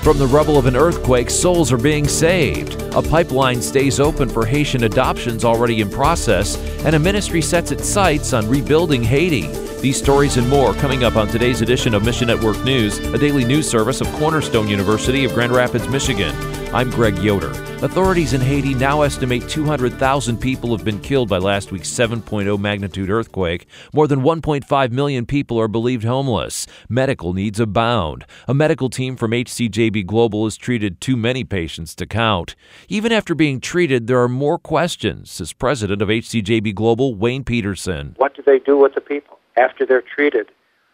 From the rubble of an earthquake, souls are being saved. A pipeline stays open for Haitian adoptions already in process, and a ministry sets its sights on rebuilding Haiti. These stories and more coming up on today's edition of Mission Network News, a daily news service of Cornerstone University of Grand Rapids, Michigan. I'm Greg Yoder. Authorities in Haiti now estimate 200,000 people have been killed by last week's 7.0 magnitude earthquake. More than 1.5 million people are believed homeless. Medical needs abound. A medical team from HCJB Global has treated too many patients to count. Even after being treated, there are more questions, says President of HCJB Global, Wayne Peterson. What do they do with the people after they're treated?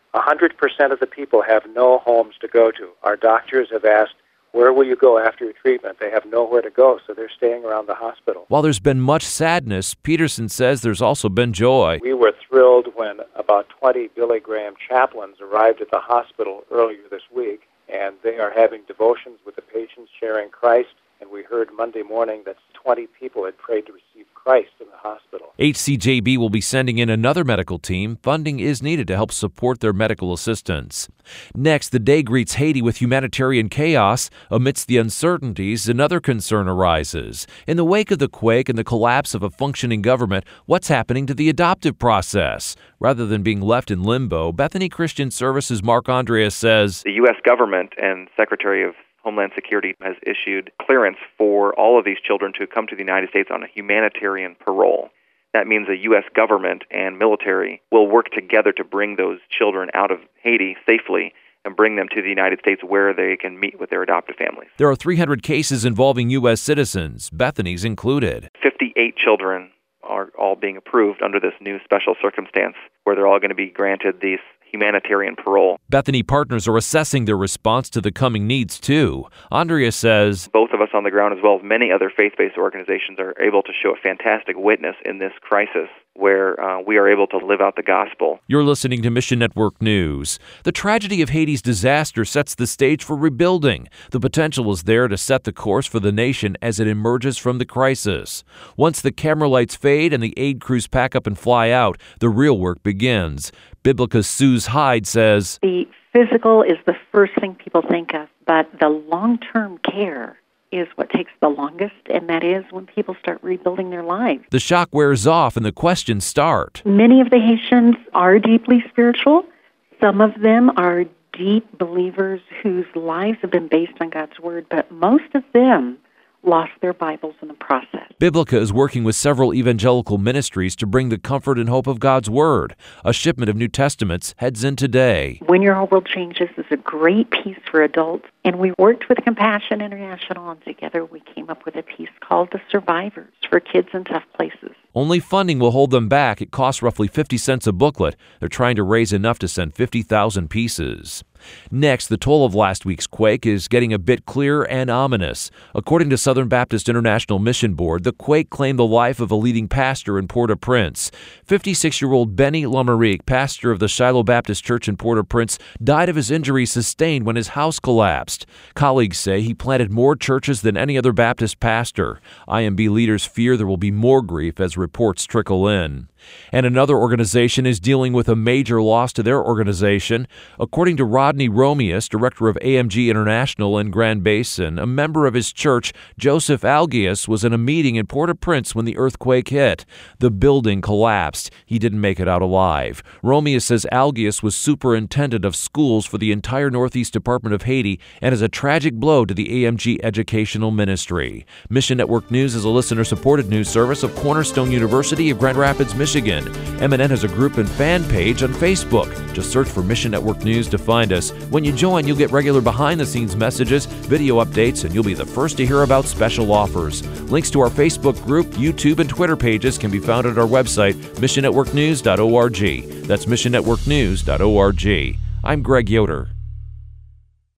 100% of the people have no homes to go to. Our doctors have asked, where will you go after your treatment? They have nowhere to go, so they're staying around the hospital. While there's been much sadness, Peterson says there's also been joy. We were thrilled when about 20 Billy Graham chaplains arrived at the hospital earlier this week, and they are having devotions with the patients, sharing Christ. And we heard Monday morning that 20 people had prayed to receive Christ in the hospital. HCJB will be sending in another medical team. Funding is needed to help support their medical assistance. Next, the day greets Haiti with humanitarian chaos. Amidst the uncertainties, another concern arises. In the wake of the quake and the collapse of a functioning government, what's happening to the adoptive process? Rather than being left in limbo, Bethany Christian Services' Mark Andreas says, the U.S. government and Secretary of Homeland Security has issued clearance for all of these children to come to the United States on a humanitarian parole. That means the U.S. government and military will work together to bring those children out of Haiti safely and bring them to the United States where they can meet with their adoptive families. There are 300 cases involving U.S. citizens, Bethany's included. 58 children are all being approved under this new special circumstance where they're all going to be granted these humanitarian parole. Bethany partners are assessing their response to the coming needs, too. Andrea says, both of us on the ground, as well as many other faith-based organizations, are able to show a fantastic witness in this crisis where we are able to live out the gospel. You're listening to Mission Network News. The tragedy of Haiti's disaster sets the stage for rebuilding. The potential is there to set the course for the nation as it emerges from the crisis. Once the camera lights fade and the aid crews pack up and fly out, the real work begins. Biblica's Suze Hyde says, the physical is the first thing people think of, but the long-term care is what takes the longest, and that is when people start rebuilding their lives. The shock wears off and the questions start. Many of the Haitians are deeply spiritual. Some of them are deep believers whose lives have been based on God's Word, but most of them lost their Bibles in the process. Biblica is working with several evangelical ministries to bring the comfort and hope of God's Word. A shipment of New Testaments heads in today. When Your Whole World Changes is a great piece for adults, and we worked with Compassion International, and together we came up with a piece called The Survivors for kids in tough places. Only funding will hold them back. It costs roughly 50 cents a booklet. They're trying to raise enough to send 50,000 pieces. Next, the toll of last week's quake is getting a bit clearer and ominous. According to Southern Baptist International Mission Board, the quake claimed the life of a leading pastor in Port-au-Prince. 56-year-old Benny Lamarique, pastor of the Shiloh Baptist Church in Port-au-Prince, died of his injuries sustained when his house collapsed. Colleagues say he planted more churches than any other Baptist pastor. IMB leaders fear there will be more grief as reports trickle in. And another organization is dealing with a major loss to their organization. According to Rodney Romius, director of AMG International in Grand Basin, a member of his church, Joseph Algius, was in a meeting in Port-au-Prince when the earthquake hit. The building collapsed. He didn't make it out alive. Romius says Algius was superintendent of schools for the entire Northeast Department of Haiti and is a tragic blow to the AMG educational ministry. Mission Network News is a listener-supported news service of Cornerstone University of Grand Rapids, Michigan. MNN has a group and fan page on Facebook. Just search for Mission Network News to find us. When you join, you'll get regular behind-the-scenes messages, video updates, and you'll be the first to hear about special offers. Links to our Facebook group, YouTube, and Twitter pages can be found at our website, missionnetworknews.org. That's missionnetworknews.org. I'm Greg Yoder.